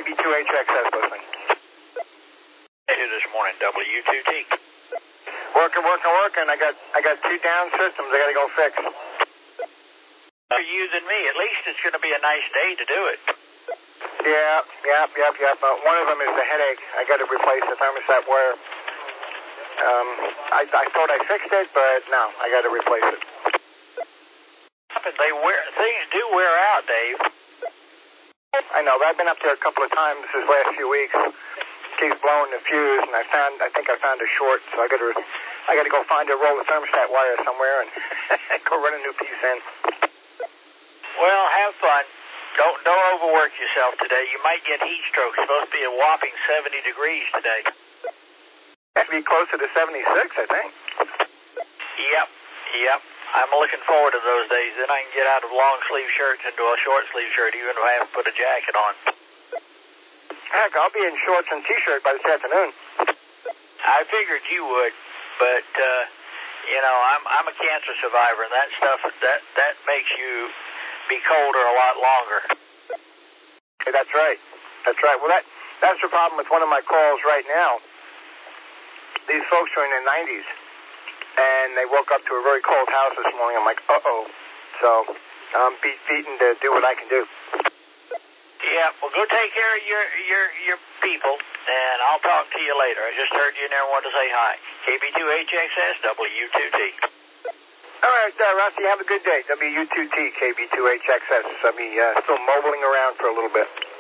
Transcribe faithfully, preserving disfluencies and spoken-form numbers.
K B two H X S listening. Here this morning, W two T. Working, working, working. I got I got two down systems I got to go fix. For you than me, at least it's going to be a nice day to do it. Yeah, yep, yep, yep. Uh, one of them is the headache. I got to replace the thermostat wire. Um, I, I thought I fixed it, but no, I got to replace it. But they wear things do wear out, Dave. I know, but I've been up there a couple of times this last few weeks. Keeps blowing the fuse, and I found I think I found a short, so I got to I got to go find a roll of thermostat wire somewhere and go run a new piece in. Well, have fun. Don't don't overwork yourself today. You might get heat stroke. It's supposed to be a whopping seventy degrees today. That'd be closer to seventy-six, I think. Yep, yep. I'm looking forward to those days. Then I can get out of long sleeve shirts into a short sleeve shirt, even if I have to put a jacket on. Heck, I'll be in shorts and t-shirt by this afternoon. I figured you would, but uh, you know, I'm I'm a cancer survivor, and that stuff that that makes you be colder a lot longer. Hey, that's right. That's right. Well, that that's the problem with one of my calls right now. These folks are in their nineties, and they woke up to a very cold house this morning. I'm like, uh-oh. So I'm beat, beaten to do what I can do. Yeah, well, go take care of your your your people, and I'll talk to you later. I just heard you in there and wanted to say hi. K B two H X S, W two T. All right, uh, Rusty, have a good day. W two T, K B two H X S. I'll be uh, still mobiling around for a little bit.